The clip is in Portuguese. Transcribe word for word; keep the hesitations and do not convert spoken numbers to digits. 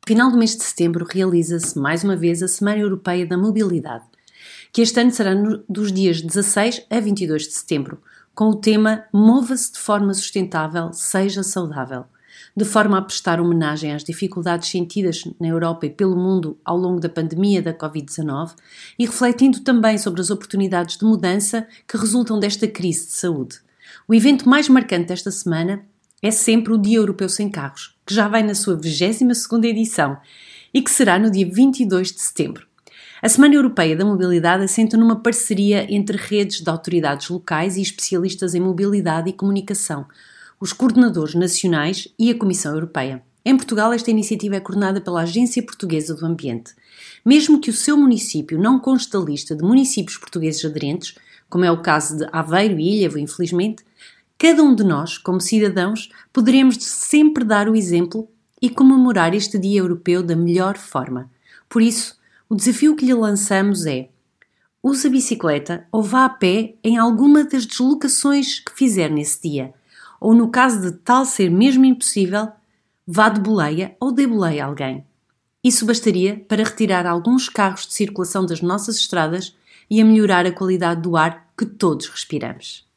Final do mês de setembro realiza-se mais uma vez a Semana Europeia da Mobilidade, que este ano será no, dos dias dezasseis a vinte e dois de setembro, com o tema Mova-se de forma sustentável, seja saudável, de forma a prestar homenagem às dificuldades sentidas na Europa e pelo mundo ao longo da pandemia da covid dezanove e refletindo também sobre as oportunidades de mudança que resultam desta crise de saúde. O evento mais marcante desta semana é sempre o Dia Europeu Sem Carros, que já vai na sua vigésima segunda edição e que será no dia vinte e dois de setembro. A Semana Europeia da Mobilidade assenta numa parceria entre redes de autoridades locais e especialistas em mobilidade e comunicação, os coordenadores nacionais e a Comissão Europeia. Em Portugal, esta iniciativa é coordenada pela Agência Portuguesa do Ambiente. Mesmo que o seu município não conste da lista de municípios portugueses aderentes, como é o caso de Aveiro e Ilhavo, infelizmente, cada um de nós, como cidadãos, poderemos sempre dar o exemplo e comemorar este Dia Europeu da melhor forma. Por isso, o desafio que lhe lançamos é: use a bicicleta ou vá a pé em alguma das deslocações que fizer nesse dia. Ou, no caso de tal ser mesmo impossível, vá de boleia ou dê boleia a alguém. Isso bastaria para retirar alguns carros de circulação das nossas estradas e a melhorar a qualidade do ar que todos respiramos.